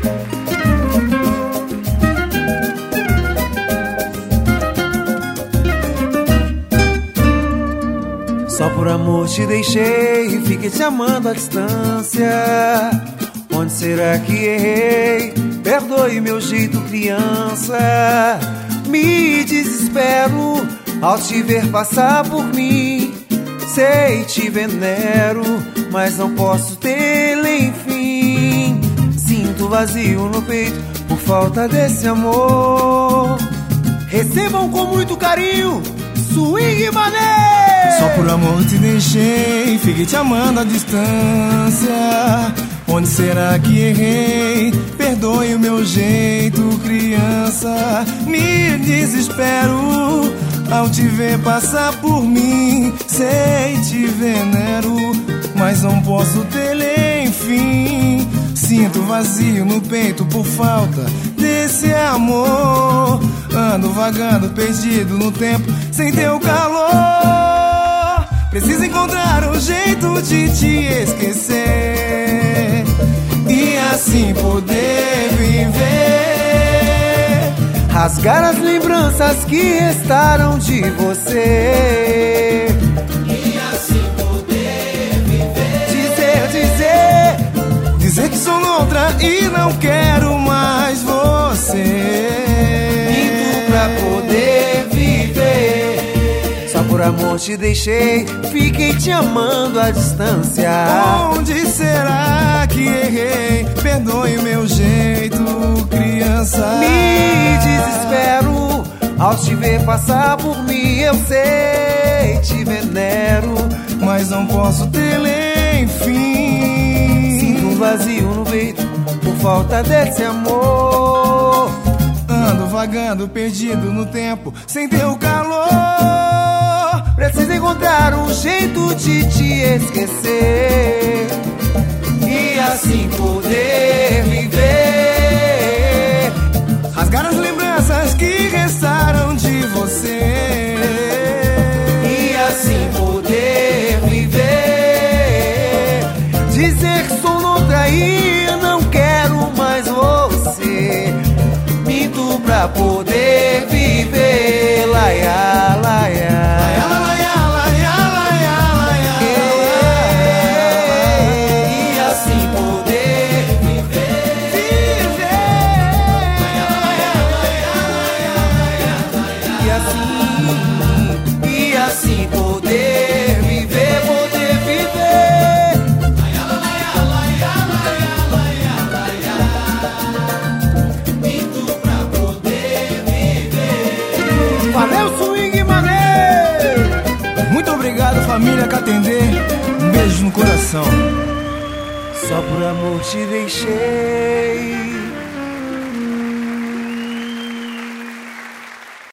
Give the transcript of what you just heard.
Só por amor te deixei, fiquei te amando à distância. Onde será que errei? Perdoe meu jeito criança. Me desespero ao te ver passar por mim. Sei, te venero, mas não posso tê-lo enfim. Sinto vazio no peito por falta desse amor. Recebam com muito carinho Swing Mané! Só por amor te deixei, fiquei te amando à distância. Onde será que errei? Perdoe o meu jeito, criança. Me desespero ao te ver passar por mim. Sei, te venero, mas não posso ter enfim. Sinto vazio no peito por falta desse amor. Ando vagando, perdido no tempo, sem teu calor. Preciso encontrar um jeito de te esquecer e assim poder viver. Rasgar as lembranças que restaram de você e assim poder viver. Dizer que sou outra e não quero mais você. Pra poder viver. Só por amor te deixei, fiquei te amando à distância. Onde será que errei? Perdoe o meu jeito, criança. Me desespero ao te ver passar por mim. Eu sei, te venero, mas não posso tê-lo enfim. Sinto um vazio no peito por falta desse amor. Ando vagando, perdido no tempo, sem teu calor. Preciso encontrar um jeito de te esquecer e assim poder viver. Rasgar as lembranças que restaram de você e assim poder viver. Dizer que sou outra e não quero mais você. Minto pra poder viver. Laia, laia. E assim poder viver. E assim poder viver, poder viver. Minto pra poder viver. Valeu, Swing Mané! Muito obrigado, família Catendê. Um beijo no coração. Só por amor te deixei.